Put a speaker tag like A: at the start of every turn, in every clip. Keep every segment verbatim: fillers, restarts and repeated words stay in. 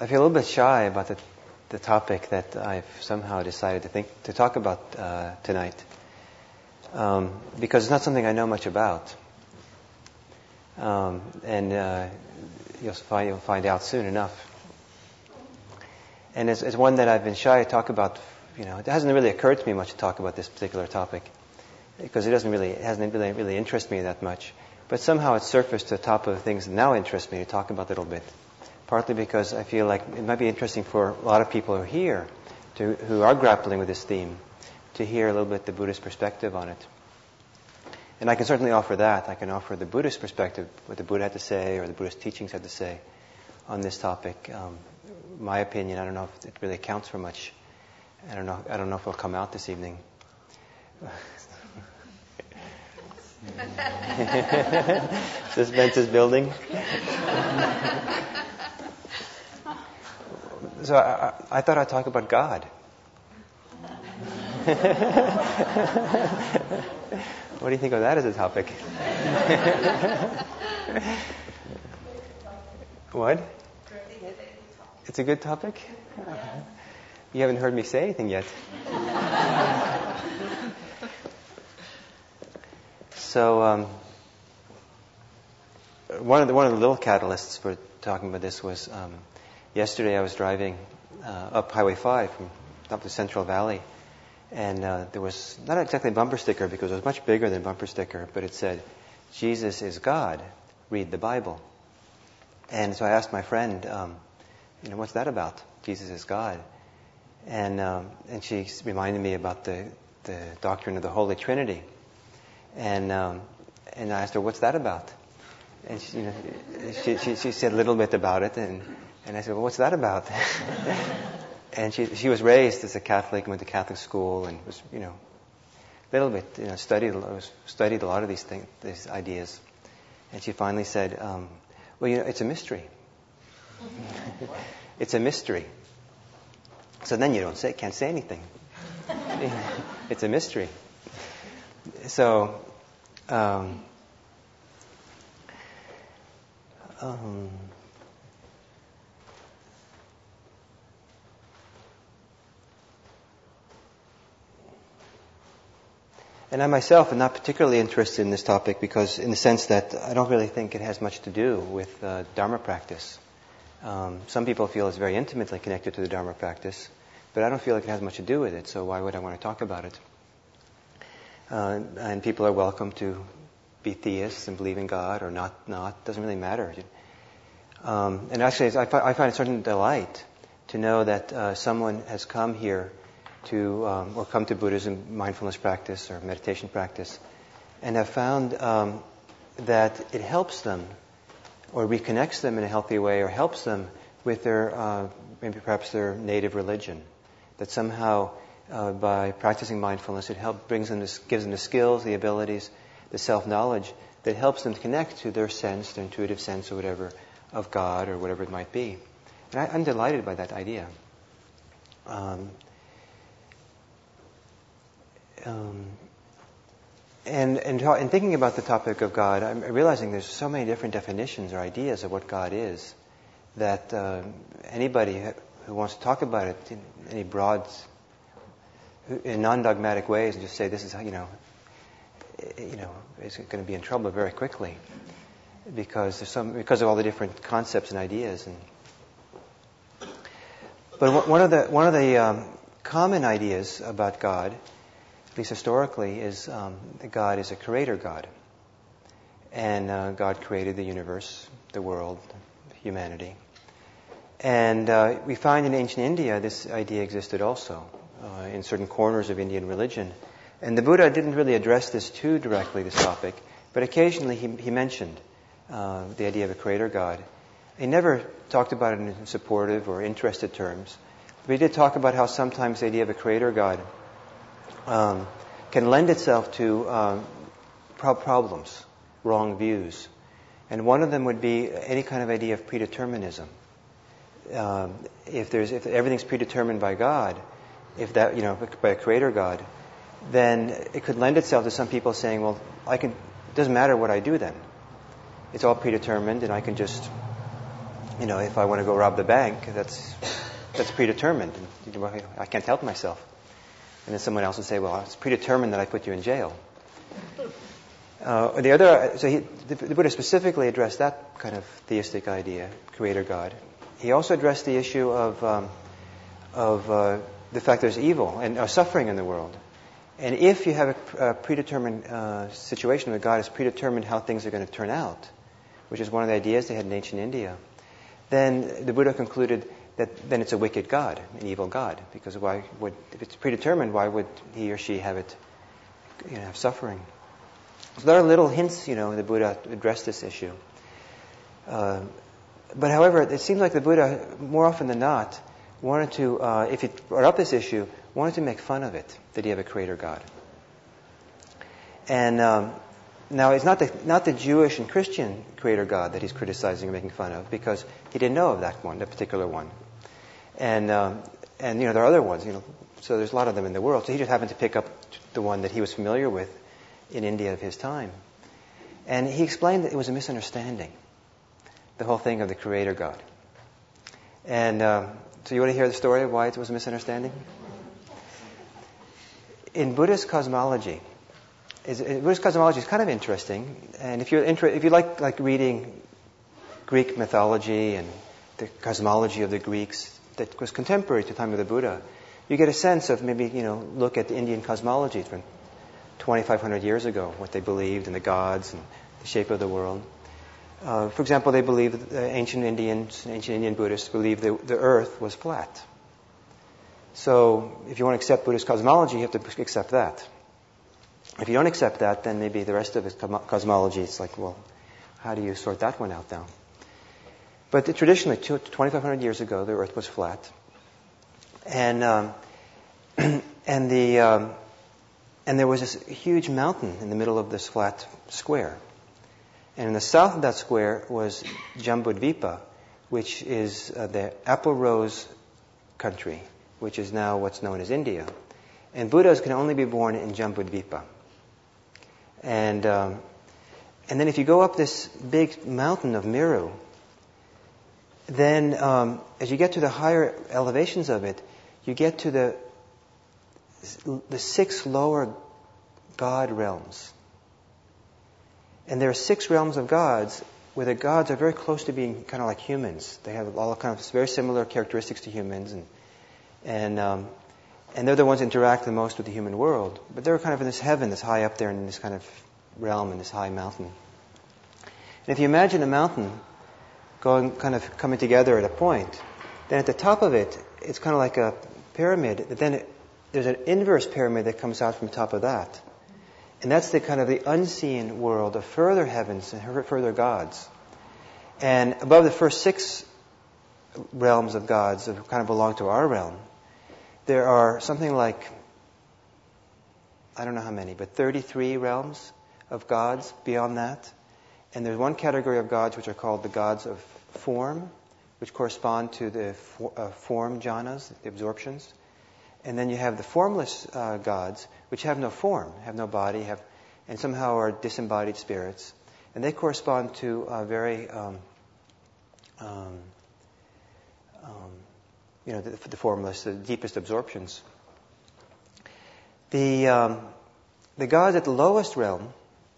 A: I feel a little bit shy about the, the topic that I've somehow decided to think to talk about uh, tonight, um, because it's not something I know much about, um, and uh, you'll find you'll find out soon enough. And it's, it's one that I've been shy to talk about. You know, it hasn't really occurred to me much to talk about this particular topic because it doesn't really it hasn't really really interested me that much. But somehow it surfaced to the top of things that now interest me to talk about a little bit. Partly because I feel like it might be interesting for a lot of people who are here, to, who are grappling with this theme, to hear a little bit the Buddhist perspective on it. And I can certainly offer that. I can offer the Buddhist perspective, what the Buddha had to say, or the Buddhist teachings had to say on this topic. Um, my opinion, I don't know if it really counts for much. I don't know. I don't know if it'll come out this evening. Suspense is building. So I, I thought I'd talk about God. What do you think of that as a topic? What? It's a good topic? You haven't heard me say anything yet. So um, one of the one of the little catalysts for talking about this was um, yesterday I was driving uh, up Highway five from up the Central Valley, and uh, there was not exactly a bumper sticker because it was much bigger than a bumper sticker, but it said, "Jesus is God. Read the Bible." And so I asked my friend, um, you know, what's that about? Jesus is God, and um, and she reminded me about the the doctrine of the Holy Trinity. And um, and I asked her, "What's that about?" And she, you know, she, she she said a little bit about it, and, and I said, "Well, what's that about?" And she she was raised as a Catholic, went to Catholic school, and was you know a little bit you know studied studied a lot of these things, these ideas. And she finally said, um, "Well, you know, it's a mystery. It's a mystery." So then you don't say can't say anything. It's a mystery. So, um, um, and I myself am not particularly interested in this topic because, in the sense that I don't really think it has much to do with uh, Dharma practice. Um, some people feel it's very intimately connected to the Dharma practice, but I don't feel like it has much to do with it. So why would I want to talk about it? Uh, and people are welcome to be theists and believe in God or not. Not doesn't really matter. Um, and actually, I, fi- I find a certain delight to know that uh, someone has come here to, um, or come to Buddhism, mindfulness practice or meditation practice, and have found um, that it helps them, or reconnects them in a healthy way, or helps them with their, uh, maybe perhaps their native religion. That somehow, Uh, by practicing mindfulness, it helps brings them, this, gives them the skills, the abilities, the self-knowledge that helps them connect to their sense, their intuitive sense, or whatever of God or whatever it might be. And I, I'm delighted by that idea. Um, um, and and in thinking about the topic of God, I'm realizing there's so many different definitions or ideas of what God is that uh, anybody who wants to talk about it in any broad in non-dogmatic ways and just say this is how, you know, you know, is going to be in trouble very quickly because there's some because of all the different concepts and ideas. And but one of the one of the um, common ideas about God, at least historically, is um, that God is a creator God, and uh, God created the universe, the world, humanity, and uh, we find in ancient India this idea existed also. Uh, in certain corners of Indian religion. And the Buddha didn't really address this too directly, this topic, but occasionally he, he mentioned uh, the idea of a creator God. He never talked about it in supportive or interested terms, but he did talk about how sometimes the idea of a creator God um, can lend itself to um, pro- problems, wrong views. And one of them would be any kind of idea of predeterminism. Um, if there's if everything's predetermined by God, if that, you know, by a creator God, then it could lend itself to some people saying, well, I can, it doesn't matter what I do then. It's all predetermined and I can just you know, if I want to go rob the bank, that's that's predetermined. I can't help myself. And then someone else would say, well, it's predetermined that I put you in jail. Uh, the other, so he, the, the Buddha specifically addressed that kind of theistic idea, creator God. He also addressed the issue of um, of uh, the fact there's evil and uh, suffering in the world. And if you have a, a predetermined uh, situation where God has predetermined how things are going to turn out, which is one of the ideas they had in ancient India, then the Buddha concluded that then it's a wicked God, an evil God, because why would, if it's predetermined, why would he or she have it, you know, have suffering? So there are little hints, you know, the Buddha addressed this issue. Uh, but however, it seems like the Buddha, more often than not, wanted to, uh, if he brought up this issue, wanted to make fun of it, that you have a creator God. And um, now it's not the not the Jewish and Christian creator God that he's criticizing and making fun of, because he didn't know of that one, that particular one. And um, and you know there are other ones, you know, so there's a lot of them in the world. So he just happened to pick up the one that he was familiar with in India of his time. And he explained that it was a misunderstanding, the whole thing of the creator God. And um, so you want to hear the story of why it was a misunderstanding? In Buddhist cosmology, is, Buddhist cosmology is kind of interesting, and if you're inter- if you like like reading Greek mythology and the cosmology of the Greeks that was contemporary to the time of the Buddha, you get a sense of maybe you know look at the Indian cosmology from twenty-five hundred years ago, what they believed in the gods and the shape of the world. Uh, for example, they believed uh, ancient Indians, ancient Indian Buddhists believed that the Earth was flat. So if you want to accept Buddhist cosmology, you have to accept that. If you don't accept that, then maybe the rest of his cosmology, it's like, well, how do you sort that one out now? But the, traditionally, twenty-five hundred years ago, the Earth was flat. And um, and the um, and there was this huge mountain in the middle of this flat square. And in the south of that square was Jambudvipa, which is uh, the apple rose country, which is now what's known as India. And Buddhas can only be born in Jambudvipa. And um, and then if you go up this big mountain of Meru, then um, as you get to the higher elevations of it, you get to the the six lower God realms. And there are six realms of gods where the gods are very close to being kind of like humans. They have all kind of very similar characteristics to humans, and and um, and they're the ones that interact the most with the human world. But they're kind of in this heaven that's high up there in this kind of realm, in this high mountain. And if you imagine a mountain going, kind of coming together at a point, then at the top of it, it's kind of like a pyramid. But then it, there's an inverse pyramid that comes out from the top of that. And that's the kind of the unseen world of further heavens and further gods. And above the first six realms of gods that kind of belong to our realm, there are something like, I don't know how many, but thirty-three realms of gods beyond that. And there's one category of gods which are called the gods of form, which correspond to the for, uh, form jhanas, the absorptions. And then you have the formless uh, gods, which have no form, have no body, have, and somehow are disembodied spirits. And they correspond to uh, very, um, um, um, you know, the, the formless, the deepest absorptions. The um, the gods at the lowest realm.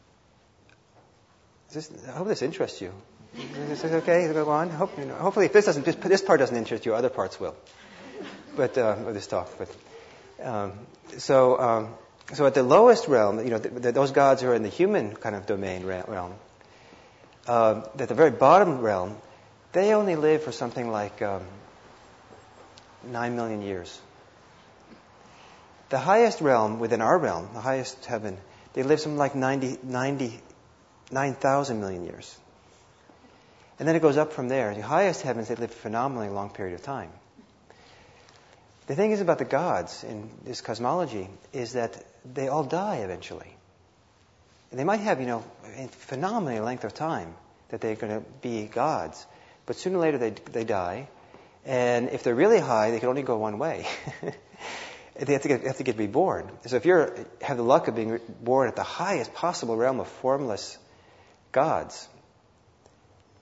A: Is this, I hope this interests you. Is this okay to go on? Hope, you know, hopefully, if this doesn't, this part doesn't interest you, other parts will. But uh, of this talk, but um, so um, so at the lowest realm, you know, the, the, those gods who are in the human kind of domain realm. Uh, at the very bottom realm, they only live for something like um, nine million years. The highest realm within our realm, the highest heaven, they live something like ninety, ninety-nine thousand million years. And then it goes up from there. The highest heavens, they live a phenomenally long period of time. The thing is about the gods in this cosmology is that they all die eventually. And they might have, you know, a phenomenal length of time that they're going to be gods. But sooner or later they they die. And if they're really high, they can only go one way. They have to get, have to get reborn. So if you have the luck of being born at the highest possible realm of formless gods,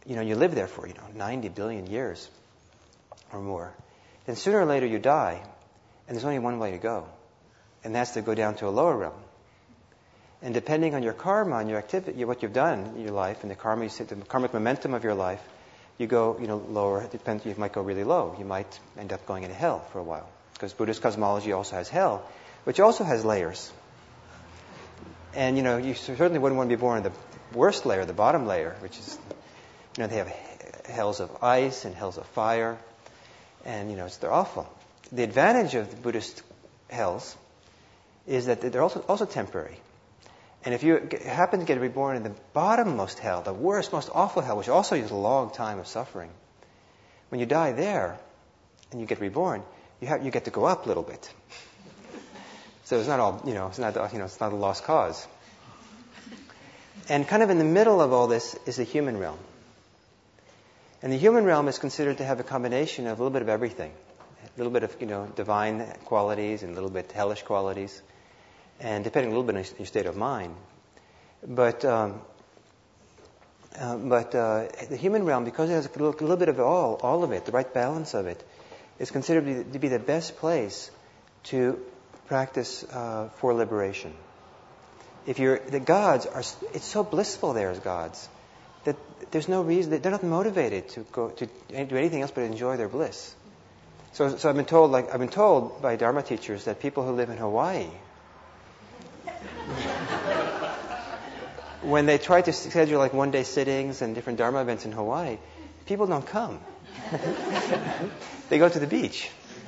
A: you know, you live there for, you know, ninety billion years or more, then sooner or later you die, and there's only one way to go, and that's to go down to a lower realm. And depending on your karma and your activity, what you've done in your life, and the karma, the karmic momentum of your life, you go, you know, lower. It depends. You might go really low. You might end up going into hell for a while, because Buddhist cosmology also has hell, which also has layers. And you know, you certainly wouldn't want to be born in the worst layer, the bottom layer, which is, you know, they have hells of ice and hells of fire, and you know, it's, they're awful. The advantage of the Buddhist hells is that they're also also temporary. And if you happen to get reborn in the bottommost hell, the worst, most awful hell, which also is a long time of suffering, when you die there and you get reborn, you have you get to go up a little bit. So it's not all, you know, it's not, you know, it's not a lost cause. And kind of in the middle of all this is the human realm. And the human realm is considered to have a combination of a little bit of everything. A little bit of, you know, divine qualities and a little bit hellish qualities. And depending a little bit on your state of mind. But um, uh, but uh, the human realm, because it has a little, a little bit of all, all of it, the right balance of it, is considered to be, to be the best place to practice uh, for liberation. If you're the gods are, it's so blissful there as gods that there's no reason, they're not motivated to go to do anything else but enjoy their bliss. So, so I've been told, like I've been told by Dharma teachers that people who live in Hawaii, when they try to schedule like one-day sittings and different Dharma events in Hawaii, people don't come. They go to the beach.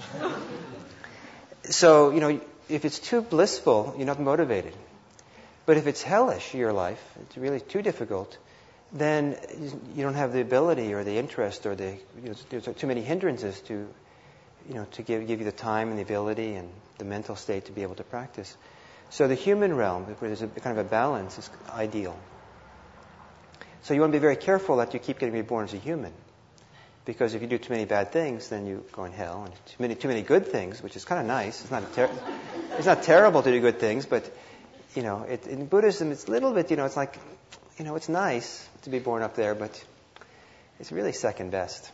A: So, you know, if it's too blissful, you're not motivated. But if it's hellish, your life, it's really too difficult, then you don't have the ability or the interest or the, you know, there's too many hindrances to, you know, to give, give you the time and the ability and the mental state to be able to practice. So the human realm, where there's a kind of a balance, is ideal. So you want to be very careful that you keep getting reborn as a human. Because if you do too many bad things, then you go in hell. And too many, too many good things, which is kind of nice. It's not, ter- it's not terrible to do good things, but, you know, it, in Buddhism, it's a little bit, you know, it's like, you know, it's nice to be born up there, but it's really second best.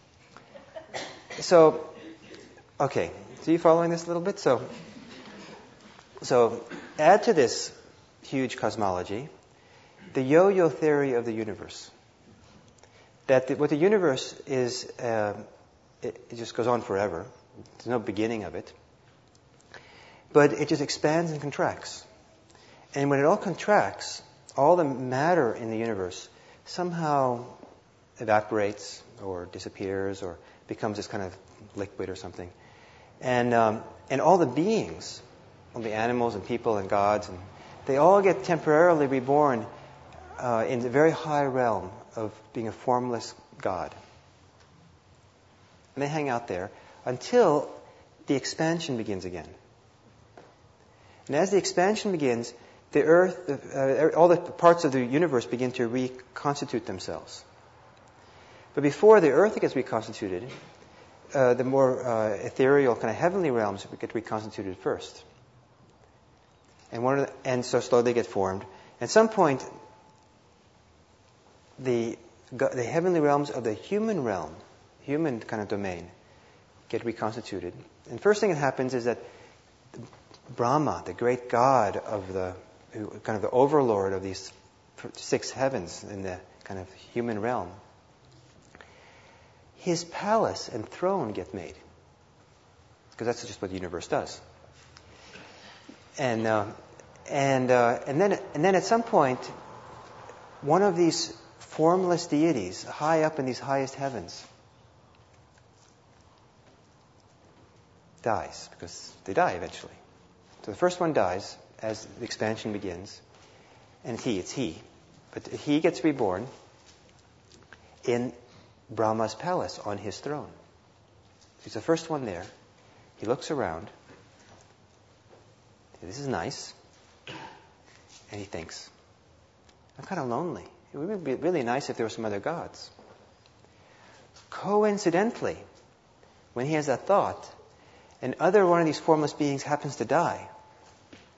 A: So, okay, so you following this a little bit? So, so add to this huge cosmology the yo-yo theory of the universe. That the, what the universe is, uh, it, it just goes on forever. There's no beginning of it. But it just expands and contracts. And when it all contracts, all the matter in the universe somehow evaporates or disappears or becomes this kind of liquid or something. And um, and all the beings, all the animals and people and gods, and they all get temporarily reborn uh, in the very high realm of being a formless God. And they hang out there until the expansion begins again. And as the expansion begins, the earth, uh, all the parts of the universe begin to reconstitute themselves. But before the earth gets reconstituted, uh, the more uh, ethereal, kind of heavenly realms get reconstituted first. And one of the, and so slowly they get formed. At some point, the the heavenly realms of the human realm, human kind of domain, get reconstituted. And first thing that happens is that Brahma, the great god of the, kind of the overlord of these six heavens in the kind of human realm, his palace and throne get made. Because that's just what the universe does. And uh, and uh, and then and then at some point, one of these formless deities high up in these highest heavens dies, because they die eventually. So the first one dies as the expansion begins, and it's he, it's he. But he gets reborn in Brahma's palace on his throne. He's the first one there. He looks around. This is nice. And he thinks, I'm kind of lonely. It would be really nice if there were some other gods. Coincidentally, when he has that thought, another one of these formless beings happens to die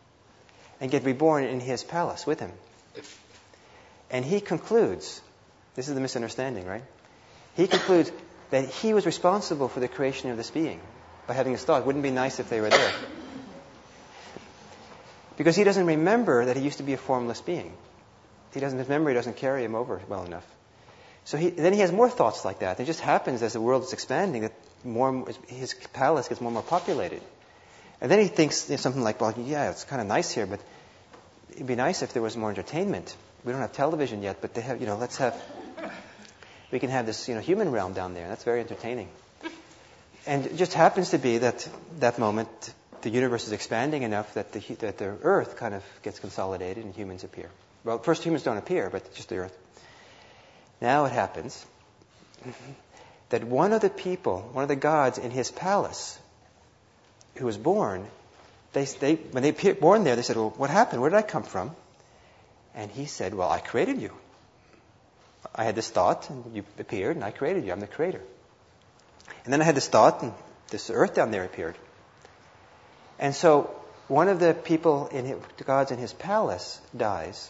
A: and get reborn in his palace with him. And he concludes This is the misunderstanding, right? He concludes that he was responsible for the creation of this being by having this thought. Wouldn't it be nice if they were there? Because he doesn't remember that he used to be a formless being. He doesn't, his memory doesn't carry him over well enough. So he, then he has more thoughts like that. It just happens as the world is expanding that more his palace gets more and more populated. And then he thinks, you know, something like, well, yeah, it's kind of nice here, but it'd be nice if there was more entertainment. We don't have television yet, but they have, you know, let's have, we can have this, you know, human realm down there. That's very entertaining. And it just happens to be that that moment the universe is expanding enough that the that the Earth kind of gets consolidated and humans appear. Well, first humans don't appear, but just the Earth. Now it happens that one of the people, one of the gods in his palace, who was born, they, they when they appeared, born there, they said, well, what happened? Where did I come from? And he said, well, I created you. I had this thought, and you appeared, and I created you. I'm the creator. And then I had this thought, and this earth down there appeared. And so one of the people, in his, the gods in his palace, dies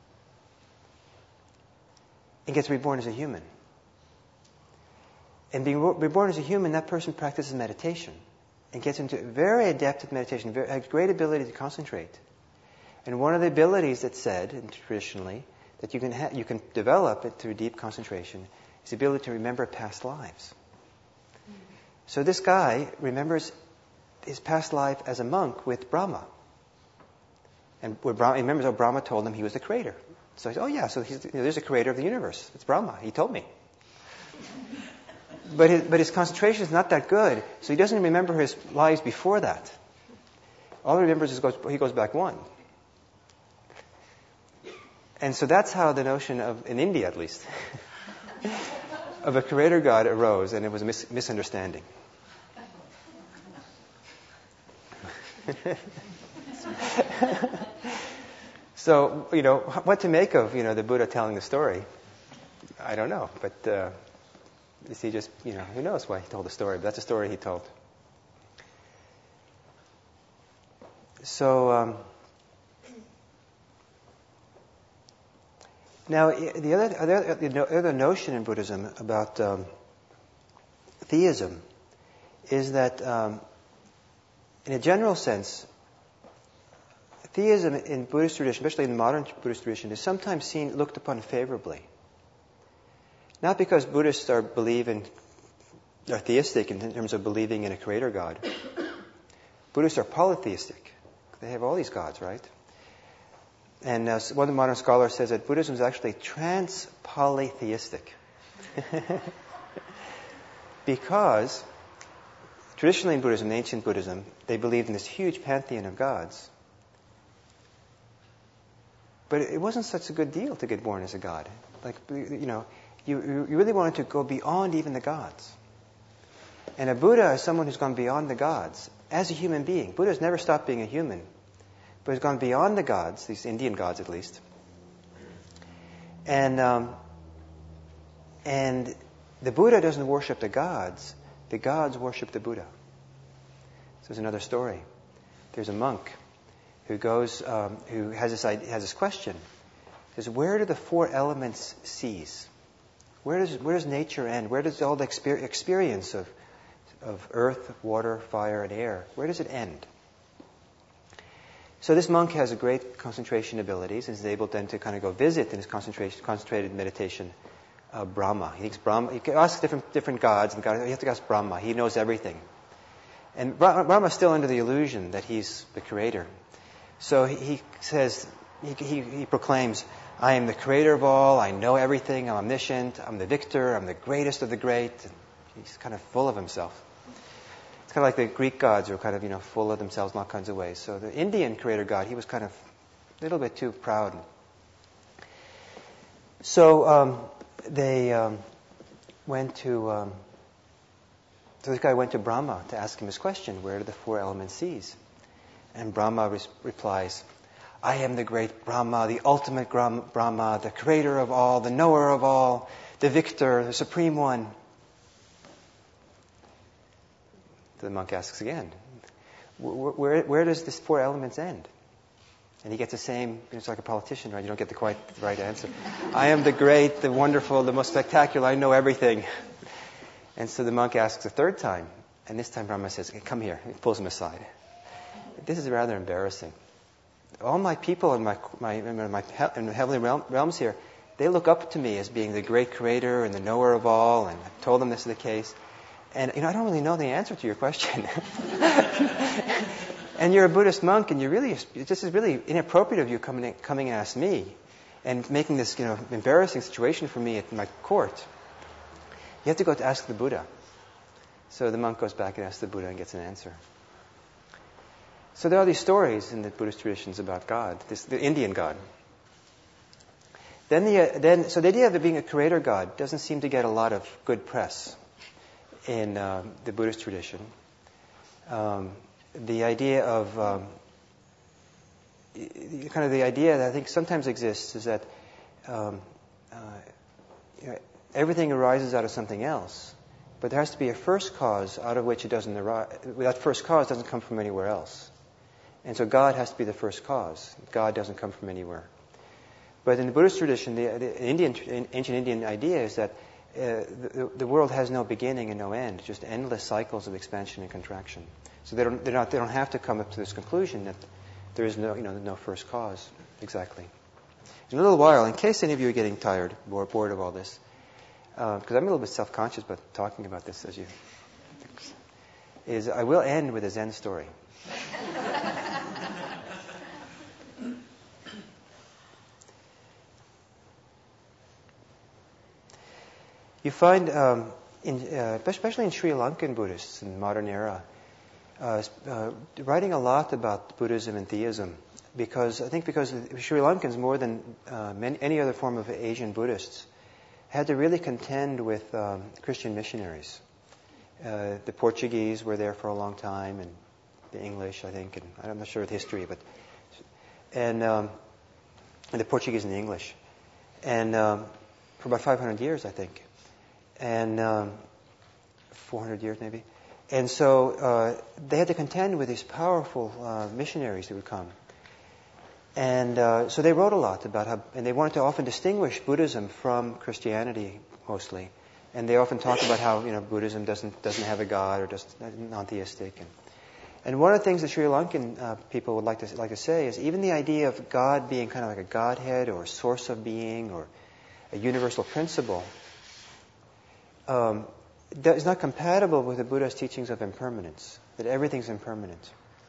A: and gets reborn as a human. And being reborn as a human, that person practices meditation and gets into very adept at meditation, very, has great ability to concentrate. And one of the abilities that's said, and traditionally, that you can ha- you can develop it through deep concentration is the ability to remember past lives. So this guy remembers his past life as a monk with Brahma. And when Brahma, he remembers how Brahma told him he was the creator. So he said, oh yeah, so he's, you know, there's a creator of the universe. It's Brahma. He told me. But his, but his concentration is not that good, so he doesn't remember his lives before that. All he remembers is goes, he goes back one. And so that's how the notion of, in India at least, of a creator god arose, and it was a mis- misunderstanding. So, you know, what to make of, you know, the Buddha telling the story? I don't know, but uh, is he just, you know, who knows why he told the story? But that's a story he told. So, um, now the other, the other notion in Buddhism about um, theism is that, um, in a general sense, theism in Buddhist tradition, especially in the modern Buddhist tradition, is sometimes seen, looked upon favorably. Not because Buddhists are believe in, are theistic in terms of believing in a creator god. Buddhists are polytheistic. They have all these gods, right? And uh, one of the modern scholars says that Buddhism is actually trans-polytheistic. Because traditionally in Buddhism, in ancient Buddhism, they believed in this huge pantheon of gods. But it wasn't such a good deal to get born as a god. Like, you know, you, you really wanted to go beyond even the gods. And a Buddha is someone who's gone beyond the gods as a human being. Buddha has never stopped being a human, but has gone beyond the gods, these Indian gods at least. And um, and the Buddha doesn't worship the gods. The gods worship the Buddha. So there's another story. There's a monk who goes, um, who has this idea, has this question. He says, where do the four elements cease? Where does where does nature end? Where does all the exper- experience of of earth, water, fire, and air, where does it end? So this monk has a great concentration abilities and is able then to kind of go visit in his concentration, concentrated meditation uh, Brahma. He thinks Brahma. He asks different different gods, and God, you have to ask Brahma. He knows everything. And Brahma is still under the illusion that he's the creator. So he, he says, he, he, he proclaims, I am the creator of all, I know everything, I'm omniscient, I'm the victor, I'm the greatest of the great. And he's kind of full of himself. It's kind of like the Greek gods who are kind of, you know, full of themselves in all kinds of ways. So the Indian creator god, he was kind of a little bit too proud. So um, they um, went to, um, so this guy went to Brahma to ask him his question, where do the four elements cease? And Brahma res- replies, I am the great Brahma, the ultimate Brahma, the creator of all, the knower of all, the victor, the supreme one. The monk asks again, where, where, where does this four elements end? And he gets the same, it's like a politician, right? You don't get the quite the right answer. I am the great, the wonderful, the most spectacular, I know everything. And so the monk asks a third time, and this time Brahma says, come here. He pulls him aside. This is rather embarrassing. All my people in my, my, in my in the heavenly realm, realms here, they look up to me as being the great creator and the knower of all, and I've told them this is the case. And, you know, I don't really know the answer to your question. And you're a Buddhist monk, and you really, this is really inappropriate of you coming, coming and ask me, and making this, you know, embarrassing situation for me at my court. You have to go to ask the Buddha. So the monk goes back and asks the Buddha and gets an answer. So there are these stories in the Buddhist traditions about God, this, the Indian God. Then the, uh, then, so the idea of it being a creator God doesn't seem to get a lot of good press in uh, the Buddhist tradition. Um, the idea of, um, kind of the idea that I think sometimes exists is that um, uh, you know, everything arises out of something else, but there has to be a first cause out of which it doesn't arise. That first cause doesn't come from anywhere else. And so God has to be the first cause. God doesn't come from anywhere. But in the Buddhist tradition, the, the Indian, ancient Indian idea is that uh, the, the world has no beginning and no end, just endless cycles of expansion and contraction. So they don't, they're not, they don't have to come up to this conclusion that there is no, you know, no first cause exactly. In a little while, in case any of you are getting tired, or bored of all this, because uh, I'm a little bit self-conscious about talking about this, as you, is I will end with a Zen story. You find, um, in, uh, especially in Sri Lankan Buddhists in the modern era, uh, uh, writing a lot about Buddhism and theism, because I think because Sri Lankans, more than uh, many, any other form of Asian Buddhists, had to really contend with um, Christian missionaries. Uh, the Portuguese were there for a long time, and the English, I think, and I'm not sure of the history, but and, um, and the Portuguese and the English, and um, for about five hundred years, I think. And um, four hundred years maybe. And so uh, they had to contend with these powerful uh, missionaries that would come. And uh, so they wrote a lot about how, and they wanted to often distinguish Buddhism from Christianity mostly. And they often talk about how, you know, Buddhism doesn't doesn't have a god or just non-theistic. And, and one of the things that Sri Lankan uh, people would like to like to say is even the idea of God being kind of like a godhead or a source of being or a universal principle Um, that is not compatible with the Buddha's teachings of impermanence, that everything's impermanent.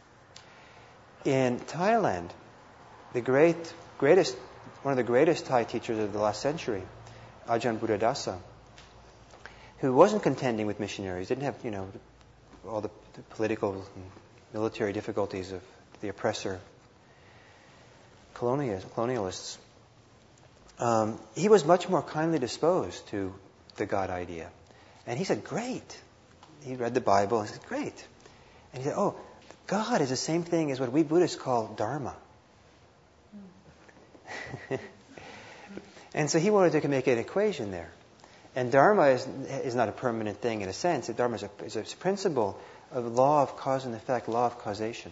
A: In Thailand, the great, greatest, one of the greatest Thai teachers of the last century, Ajahn Buddhadasa, who wasn't contending with missionaries, didn't have, you know, all the, the political and military difficulties of the oppressor colonialists. Um, he was much more kindly disposed to the God idea. And he said, great. He read the Bible and he said, great. And he said, oh, God is the same thing as what we Buddhists call Dharma. And so he wanted to make an equation there. And Dharma is, is not a permanent thing in a sense. Dharma is a, is a principle of law of cause and effect, law of causation.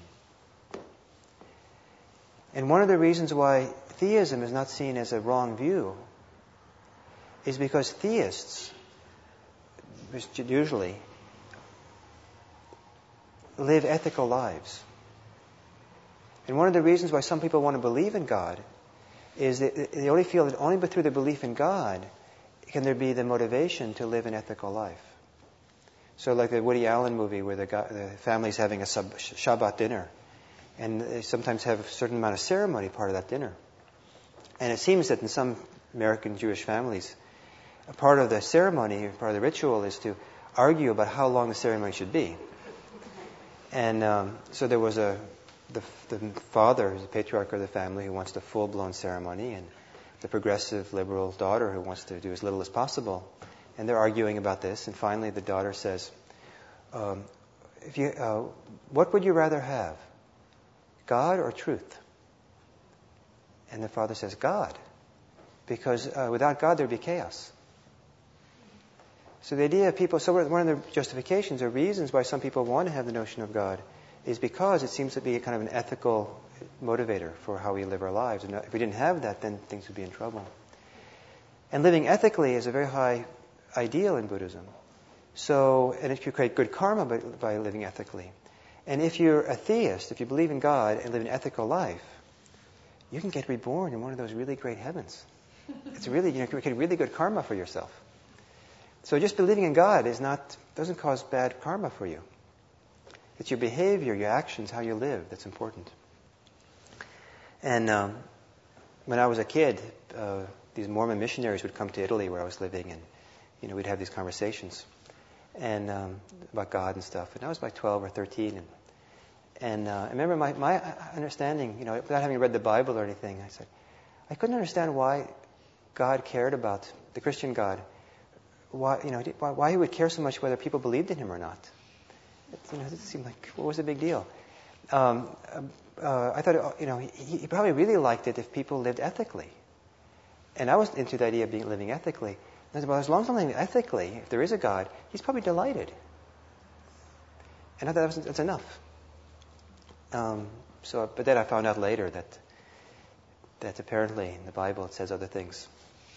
A: And one of the reasons why theism is not seen as a wrong view is because theists, usually, live ethical lives. And one of the reasons why some people want to believe in God is that they only feel that only through the belief in God can there be the motivation to live an ethical life. So like the Woody Allen movie where the, guy, the family's having a Shabbat dinner, and they sometimes have a certain amount of ceremony part of that dinner. And it seems that in some American Jewish families, a part of the ceremony, part of the ritual, is to argue about how long the ceremony should be. And um, so there was a the, the father, who's the patriarch of the family, who wants the full-blown ceremony, and the progressive liberal daughter who wants to do as little as possible. And they're arguing about this. And finally, the daughter says, um, "If you, uh, what would you rather have, God or truth?" And the father says, "God, because uh, without God there'd be chaos." So the idea of people, so one of the justifications or reasons why some people want to have the notion of God is because it seems to be a kind of an ethical motivator for how we live our lives. And if we didn't have that, then things would be in trouble. And living ethically is a very high ideal in Buddhism. So, and if you create good karma by, by living ethically. And if you're a theist, if you believe in God and live an ethical life, you can get reborn in one of those really great heavens. It's really, you know, you get really good karma for yourself. So just believing in God is not, doesn't cause bad karma for you. It's your behavior, your actions, how you live that's important. And um, when I was a kid, uh, these Mormon missionaries would come to Italy where I was living, and you know we'd have these conversations and um, about God and stuff. And I was like twelve or thirteen, and and uh, I remember my my understanding, you know, without having read the Bible or anything, I said I couldn't understand why God cared about the Christian God. Why you know why, why he would care so much whether people believed in him or not. It, you know, it seemed like, what was the big deal? Um, uh, I thought, you know, he, he probably really liked it if people lived ethically. And I was into the idea of being living ethically. And I said, well, as long as I'm living ethically, if there is a God, he's probably delighted. And I thought that was, that's enough. Um, so, but then I found out later that that apparently in the Bible it says other things.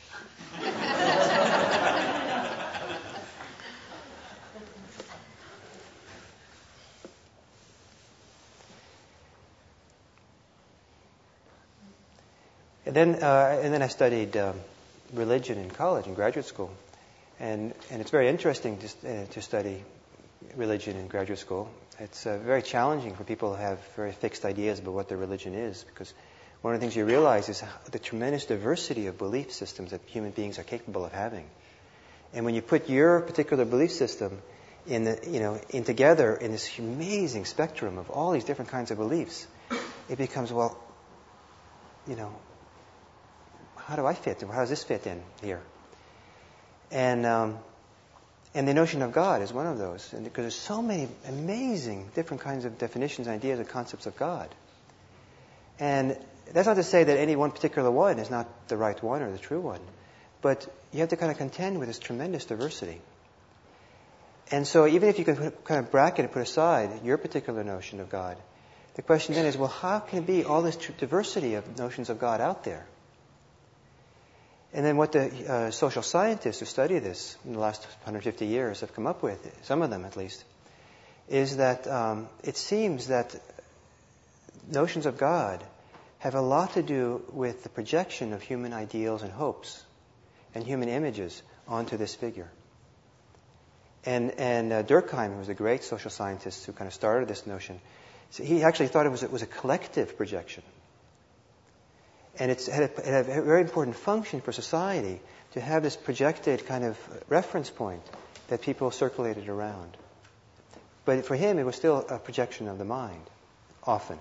A: And then, uh, and then I studied um, religion in college, in graduate school, and and it's very interesting to uh, to study religion in graduate school. It's uh, very challenging for people who have very fixed ideas about what their religion is, because one of the things you realize is the tremendous diversity of belief systems that human beings are capable of having. And when you put your particular belief system in the, you know, in together in this amazing spectrum of all these different kinds of beliefs, it becomes, well, you know, how do I fit? How does this fit in here? And um, and the notion of God is one of those, and because there's so many amazing different kinds of definitions, ideas, and concepts of God. And that's not to say that any one particular one is not the right one or the true one, but you have to kind of contend with this tremendous diversity. And so even if you can put, kind of bracket and put aside your particular notion of God, the question then is, well, how can it be all this tr- diversity of notions of God out there? And then what the uh, social scientists who study this in the last one hundred fifty years have come up with, some of them at least, is that um, it seems that notions of God have a lot to do with the projection of human ideals and hopes and human images onto this figure. And, and uh, Durkheim, who was a great social scientist who kind of started this notion, he actually thought it was, it was a collective projection. And it's, it had, a, it had a very important function for society to have this projected kind of reference point that people circulated around. But for him, it was still a projection of the mind, often.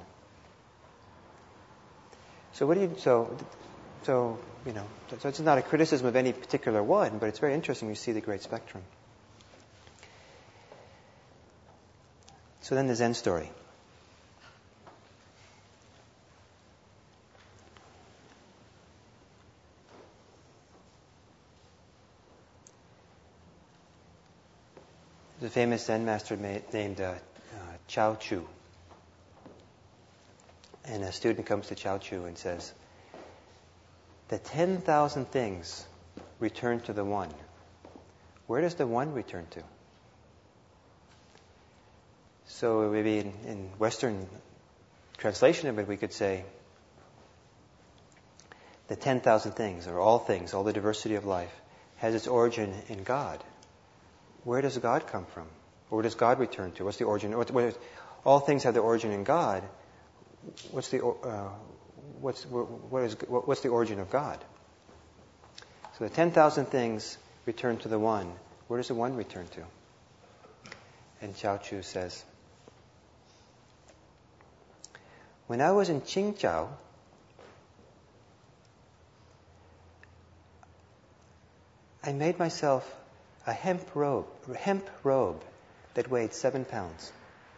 A: So what do you? So, so you know, so it's not a criticism of any particular one, but it's very interesting. You see the great spectrum. So then the Zen story. There's a famous Zen master ma- named uh, uh, Chao Chu. And a student comes to Chao Chu and says, the ten thousand things return to the one. Where does the one return to? So maybe in, in Western translation of it, we could say, the ten thousand things, or all things, all the diversity of life, has its origin in God. Where does God come from? Or where does God return to? What's the origin? What, what, all things have their origin in God. What's the uh, what's what is what's the origin of God? So the ten thousand things return to the one. Where does the one return to? And Chao Chu says, when I was in Qingzhou, I made myself a hemp robe, hemp robe that weighed seven pounds.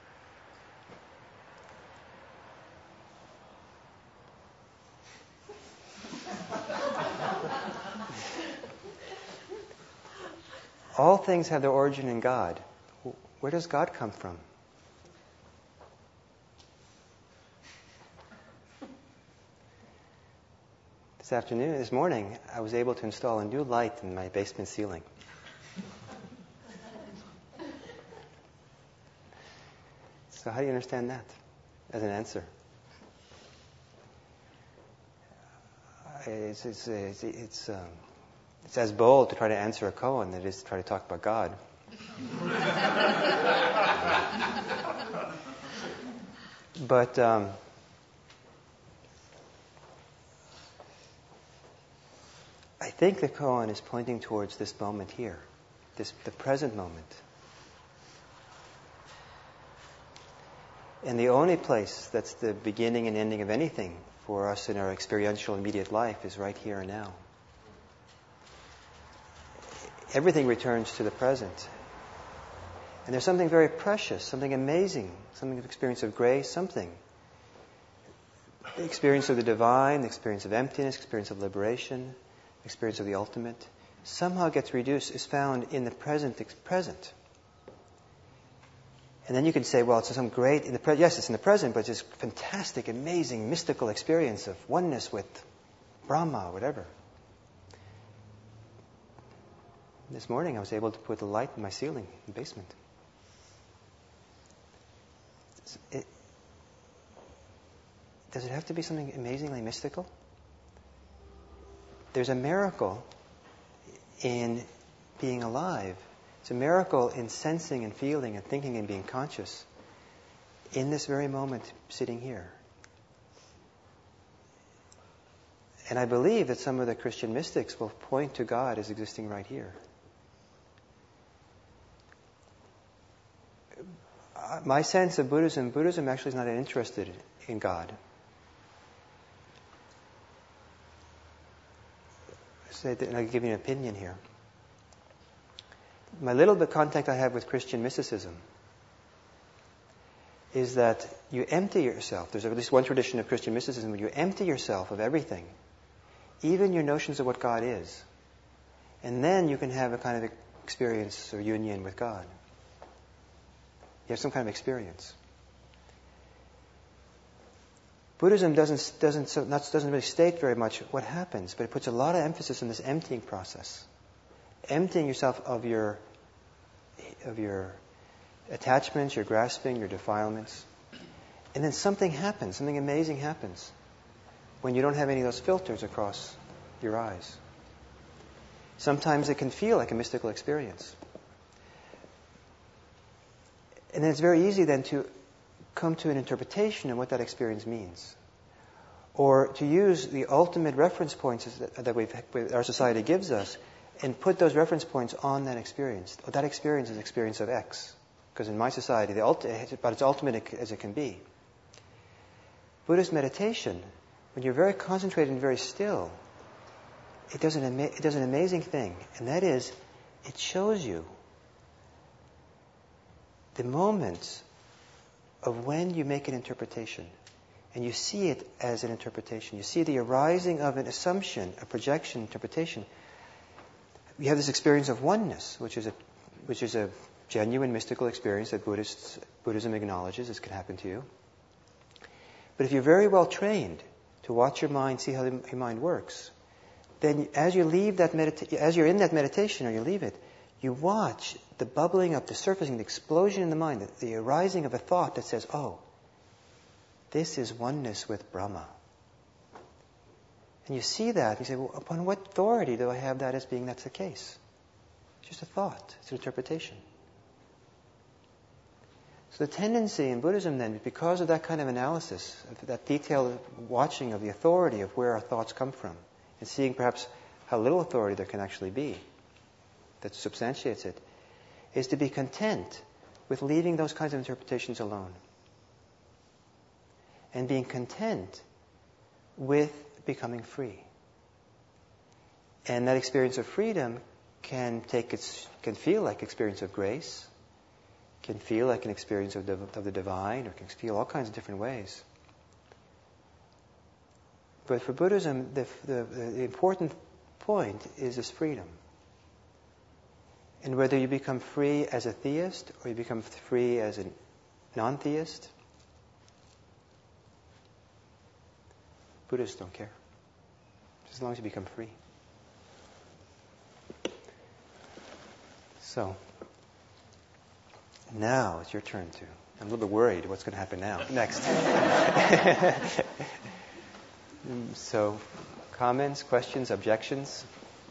A: All things have their origin in God. Where does God come from? This afternoon, this morning, I was able to install a new light in my basement ceiling. So how do you understand that as an answer? It's, it's, it's, it's, um, it's as bold to try to answer a koan than it is to try to talk about God. But um, I think the koan is pointing towards this moment here, this the present moment. And the only place that's the beginning and ending of anything for us in our experiential immediate life is right here and now. Everything returns to the present. And there's something very precious, something amazing, something of experience of grace, something. The experience of the divine, the experience of emptiness, experience of liberation, experience of the ultimate, somehow gets reduced, is found in the present present. And then you can say, well, it's some great, in the pre- yes, it's in the present, but it's this fantastic, amazing, mystical experience of oneness with Brahma, whatever. This morning I was able to put a light in my ceiling in the basement. It, does it have to be something amazingly mystical? There's a miracle in being alive. It's a miracle in sensing and feeling and thinking and being conscious in this very moment sitting here. And I believe that some of the Christian mystics will point to God as existing right here. My sense of Buddhism, Buddhism actually is not interested in God. So I'll give you an opinion here. My little bit contact I have with Christian mysticism is that you empty yourself. There's at least one tradition of Christian mysticism where you empty yourself of everything, even your notions of what God is. And then you can have a kind of experience or union with God. You have some kind of experience. Buddhism doesn't doesn't so, not, doesn't really state very much what happens, but it puts a lot of emphasis on this emptying process, emptying yourself of your of your attachments, your grasping, your defilements, and then something happens, something amazing happens when you don't have any of those filters across your eyes. Sometimes it can feel like a mystical experience. And then it's very easy then to come to an interpretation of what that experience means. Or to use the ultimate reference points that, that we've, our society gives us and put those reference points on that experience. Oh, that experience is an experience of X. Because in my society, the ulti- it's about as ultimate as it can be. Buddhist meditation, when you're very concentrated and very still, it does, an ama- it does an amazing thing. And that is, it shows you the moments of when you make an interpretation. And you see it as an interpretation. You see the arising of an assumption, a projection, interpretation. We have this experience of oneness, which is a, which is a genuine mystical experience that Buddhists, Buddhism acknowledges. This can happen to you. But if you're very well trained to watch your mind, see how the, your mind works, then as you leave that medita- as you're in that meditation or you leave it, you watch the bubbling up, the surfacing, the explosion in the mind, the, the arising of a thought that says, oh, this is oneness with Brahma. And you see that, and you say, well, upon what authority do I have that as being that's the case? It's just a thought. It's an interpretation. So the tendency in Buddhism then, because of that kind of analysis, of that detailed watching of the authority of where our thoughts come from, and seeing perhaps how little authority there can actually be that substantiates it, is to be content with leaving those kinds of interpretations alone. And being content with becoming free. And that experience of freedom can take its, can feel like experience of grace, can feel like an experience of the, of the divine, or can feel all kinds of different ways. But for Buddhism, the, the, the important point is this freedom. And whether you become free as a theist or you become free as a non-theist, Buddhists don't care. as long as you become free. So, now it's your turn to. I'm a little bit worried what's going to happen now. Next. So, comments, questions, objections?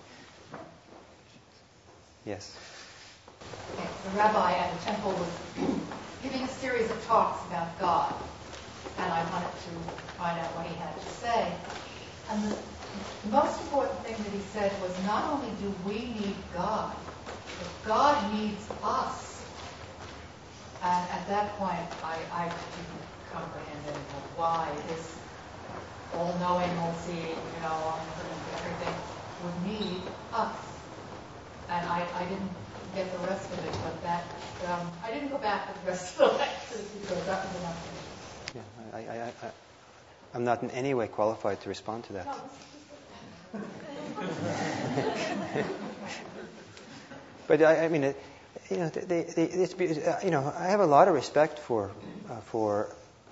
A: Yes.
B: Okay, the rabbi at the temple was giving a series of talks about God, and I wanted to find out what he had to say. And the most important thing that he said was, not only do we need God, but God needs us. And at that point, I, I didn't comprehend anymore why this all-knowing, all-seeing, you know, omnipotent everything would need us. And I, I didn't get the rest of it, but that, um, I didn't go back to the rest of the lectures because that was enough.
A: Yeah, I, I, I, I'm not in any way qualified to respond to that.
B: No,
A: But I, I mean, it, you know, they, they, it's, you know, I have a lot of respect for uh, for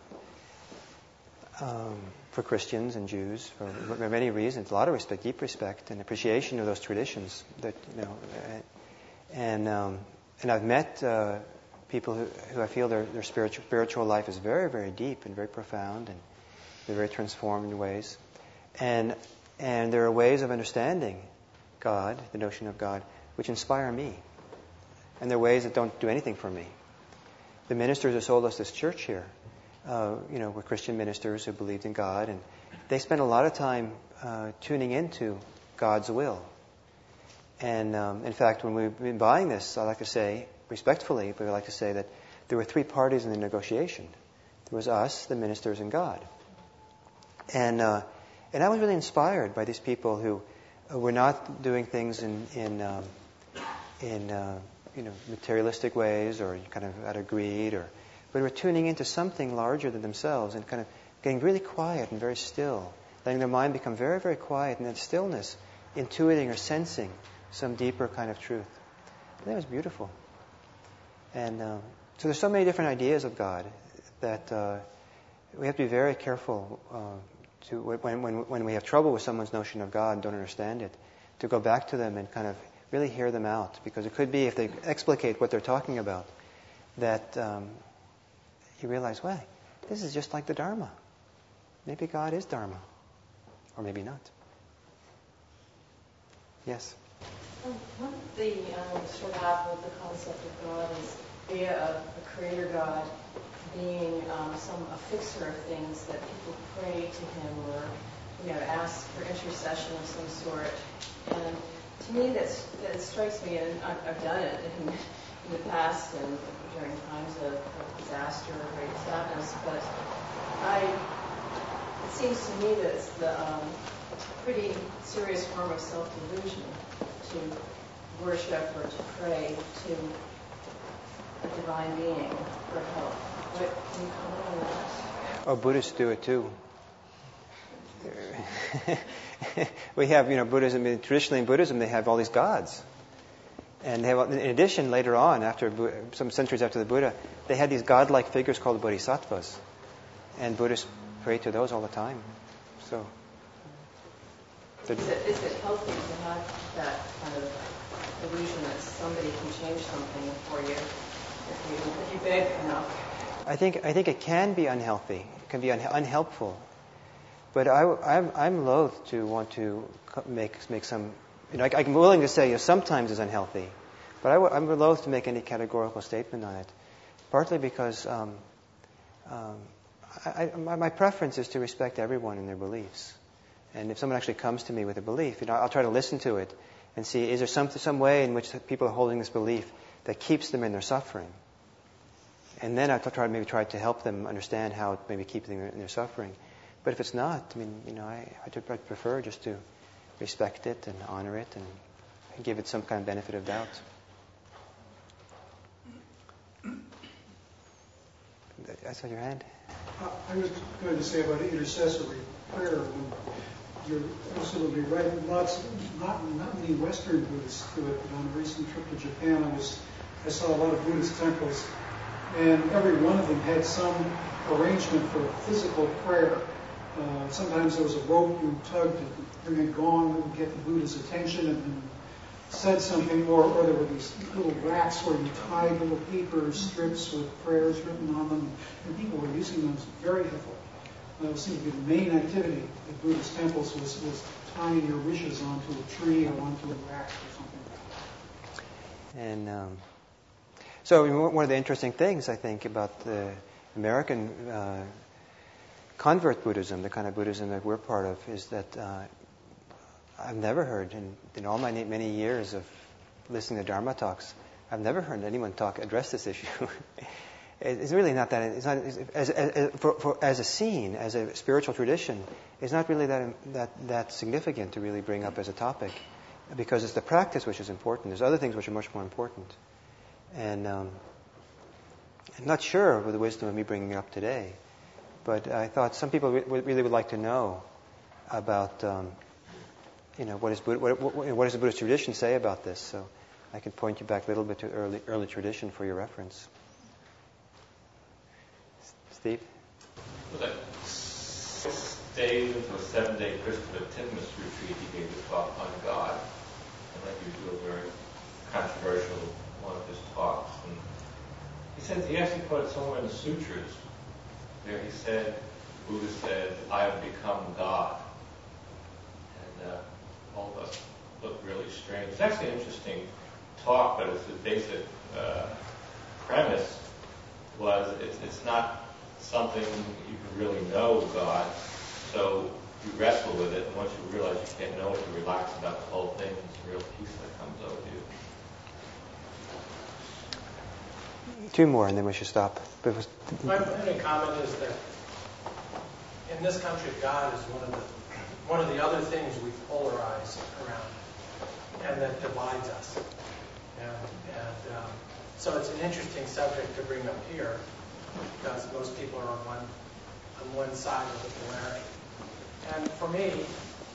A: um, for Christians and Jews for, for many reasons. A lot of respect, deep respect, and appreciation of those traditions. That you know, and um, and I've met uh, people who, who I feel their their spiritual spiritual life is very, very deep and very profound, and they're very transformed in ways. And and there are ways of understanding God, the notion of God, which inspire me. And there are ways that don't do anything for me. The ministers who sold us this church here, uh, you know, were Christian ministers who believed in God, and they spent a lot of time uh, tuning into God's will. And um, in fact, when we've been buying this, I like to say, respectfully, but I like to say that there were three parties in the negotiation. There was us, the ministers, and God. And uh, and I was really inspired by these people who uh, were not doing things in in um, in uh, you know materialistic ways or kind of out of greed, or but were tuning into something larger than themselves and kind of getting really quiet and very still, letting their mind become very, very quiet, and that stillness, intuiting or sensing some deeper kind of truth. And that was beautiful. And um, so there's so many different ideas of God that uh, we have to be very careful uh, to when, when when we have trouble with someone's notion of God and don't understand it, to go back to them and kind of really hear them out, because it could be, if they explicate what they're talking about, that um, you realize, well, this is just like the Dharma. Maybe God is Dharma, or maybe not. Yes.
C: Um, one of the um, sort of the concept of God is via a, a creator God being um, some a fixer of things, that people pray to him or you know ask for intercession of some sort. And to me, that's, that strikes me, and I've, I've done it in, in the past and during times of, of disaster or great sadness, but I, it seems to me that it's the um, pretty serious form of self-delusion to worship or to pray to a divine being for help. What can you comment on that?
A: Oh, Buddhists do it too. We have, you know, Buddhism, traditionally in Buddhism, they have all these gods. And they have, in addition, later on, after some centuries after the Buddha, they had these godlike figures called bodhisattvas. And Buddhists pray to those all the time. So,
C: is it, is it healthy to have that kind of illusion that somebody can change something for you if you, if you beg enough?
A: I think I think it can be unhealthy. It can be un- unhelpful. But I, I'm, I'm loath to want to make make some. You know, I, I'm willing to say, you know, sometimes it's unhealthy, but I, I'm loath to make any categorical statement on it. Partly because um, um, I, I, my, my preference is to respect everyone and their beliefs. And if someone actually comes to me with a belief, you know, I'll try to listen to it and see, is there some some way in which people are holding this belief that keeps them in their suffering? And then I'll try maybe try to help them understand how it maybe keeps them in their suffering. But if it's not, I mean, you know, I I prefer just to respect it and honor it and, and give it some kind of benefit of doubt. I saw your hand.
D: Uh, I was going to say about intercessory prayer. When you're absolutely right. Lots, not not many Western Buddhists do it. But on a recent trip to Japan, I was I saw a lot of Buddhist temples, and every one of them had some arrangement for physical prayer. Uh, sometimes there was a rope you tugged to bring a gong and get the Buddha's attention and then said something, or, or there were these little racks where you tied little paper strips with prayers written on them, and people were using those very heavily. Uh, it seemed to be the main activity at Buddhist temples was, was tying your wishes onto a tree or onto a rack or something.
A: And um, so one of the interesting things, I think, about the American uh, convert Buddhism, the kind of Buddhism that we're part of, is that uh, I've never heard, in, in all my many years of listening to Dharma talks, I've never heard anyone talk address this issue. It's really not that. It's not as, as, for, for, as a scene, as a spiritual tradition. It's not really that that that significant to really bring up as a topic, because it's the practice which is important. There's other things which are much more important, and um, I'm not sure with the wisdom of me bringing it up today. But I thought some people re- really would like to know about, um, you know, what, is Buddha, what, what, what does the Buddhist tradition say about this? So I can point you back a little bit to early, early tradition for your reference. Steve?
E: Well, that six days into a seven-day Christopher Titmus retreat, he gave a talk on God, and like usual, a very controversial one of his talks. And he said he actually put it somewhere in the sutras. There he said, Buddha said, I have become God. And uh, all of us looked really strange. It's actually an interesting talk, but it's the basic uh, premise was it's, it's not something you can really know God. So you wrestle with it, and once you realize you can't know it, you relax about the whole thing. It's a real peace that comes over you.
A: Two more, and then we should stop.
F: My only comment is that in this country, God is one of the one of the other things we polarize around, and that divides us. And, and um, so it's an interesting subject to bring up here, because most people are on one on one side of the polarity. And for me,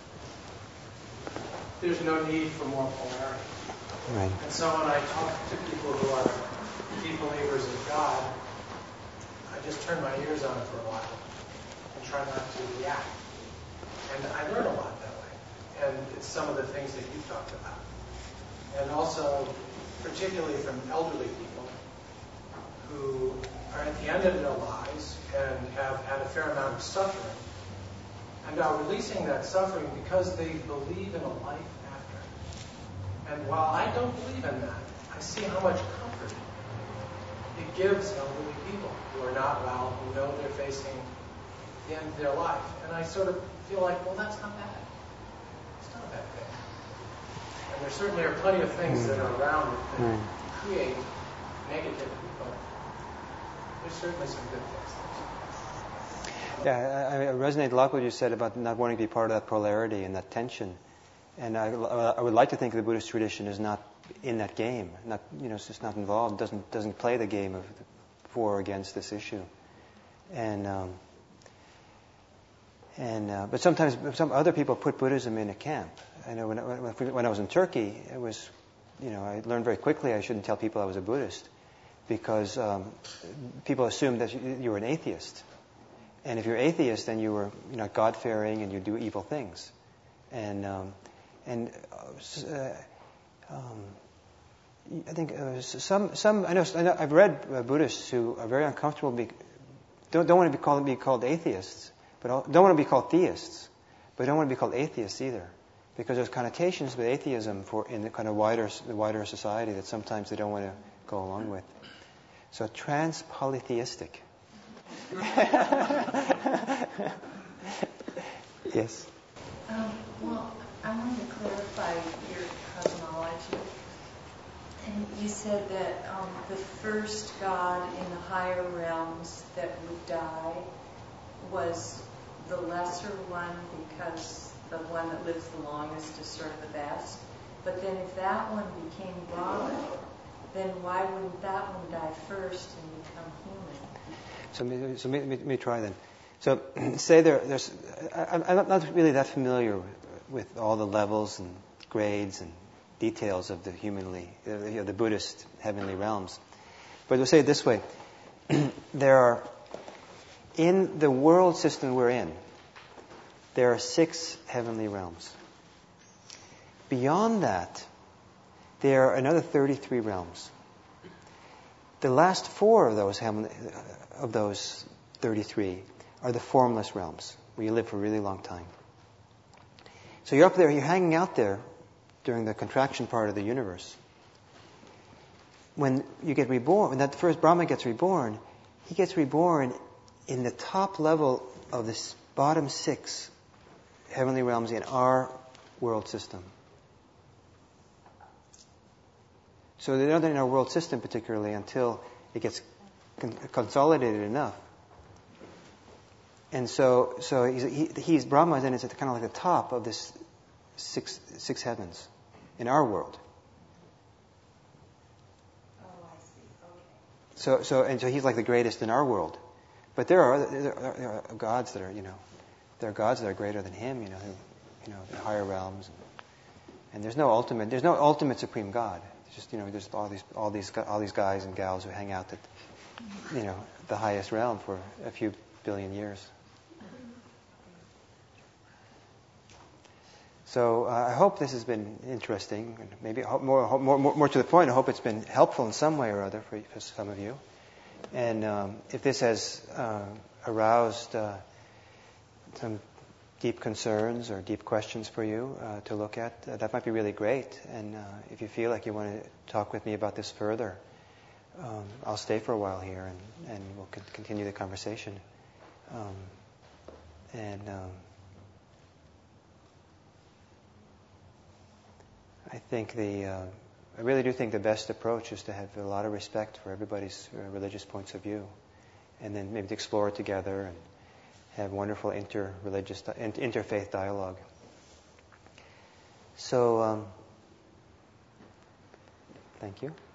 F: there's no need for more polarity.
A: Right.
F: And so when I talk to people who are deep believers in God, I just turn my ears on for a while and try not to react. And I learn a lot that way. And it's some of the things that you talked about. And also, particularly from elderly people who are at the end of their lives and have had a fair amount of suffering, and are releasing that suffering because they believe in a life after. And while I don't believe in that, I see how much comfort it gives elderly people who are not well, who know they're facing the end of their life. And I sort of feel like, well, that's not bad. It's not a bad thing. And there certainly are plenty of things that are around it that
A: Mm.
F: create negativity, but there's certainly some good things.
A: Yeah, I, I resonate a lot with what you said about not wanting to be part of that polarity and that tension. And I, I would like to think the Buddhist tradition is not in that game. Not, you know, it's just not involved. Doesn't doesn't play the game of for or against this issue. And um, and uh, but sometimes some other people put Buddhism in a camp. I know when I, when I was in Turkey, it was, you know, I learned very quickly I shouldn't tell people I was a Buddhist, because um, people assumed that you, you were an atheist. And if you're atheist, then you were, you know, God-fearing and you do evil things. And um, and uh, um, I think uh, some some I know, I know I've read uh, Buddhists who are very uncomfortable, be, don't don't want to be called be called atheists, but don't want to be called theists, but don't want to be called atheists either, because there's connotations with atheism for in the kind of wider the wider society that sometimes they don't want to go along with. So trans-polytheistic. Yes.
G: Um, well, I wanted to clarify your cosmology. And you said that um, the first god in the higher realms that would die was the lesser one, because the one that lives the longest is sort of the best. But then if that one became Brahman, then why wouldn't that one die first and become human?
A: So, me, so let me, me try then. So, say there, there's. I, I'm not really that familiar with, with all the levels and grades and details of the humanly, uh, you know, the Buddhist heavenly realms. But we'll say it this way: there are, in the world system we're in, there are six heavenly realms. Beyond that, there are another thirty-three realms. The last four of those heavenly, of those thirty-three are the formless realms, where you live for a really long time. So you're up there, you're hanging out there during the contraction part of the universe. When you get reborn, when that first Brahma gets reborn, he gets reborn in the top level of this bottom six heavenly realms in our world system. So they're not in our world system particularly until it gets con- consolidated enough. And so, so he's, he, he's Brahma, and it's at kind of like the top of this six six heavens in our world.
G: Oh, I see. Okay.
A: So, so, and so he's like the greatest in our world. But there are, there are, there are gods that are, you know, there are gods that are greater than him, you know, who, you know, the higher realms. And, and there's no ultimate, there's no ultimate supreme God. It's just, you know, there's all these, all these, all these guys and gals who hang out at, you know, the highest realm for a few billion years. So uh, I hope this has been interesting, and maybe more, more, more, more to the point, I hope it's been helpful in some way or other for, for some of you. And um, if this has uh, aroused uh, some deep concerns or deep questions for you uh, to look at, uh, that might be really great. And uh, if you feel like you want to talk with me about this further, um, I'll stay for a while here, and, and we'll con- continue the conversation. Um, and um, I think the, uh, I really do think the best approach is to have a lot of respect for everybody's uh, religious points of view, and then maybe to explore it together and have wonderful inter-religious, interfaith dialogue. So, um, thank you.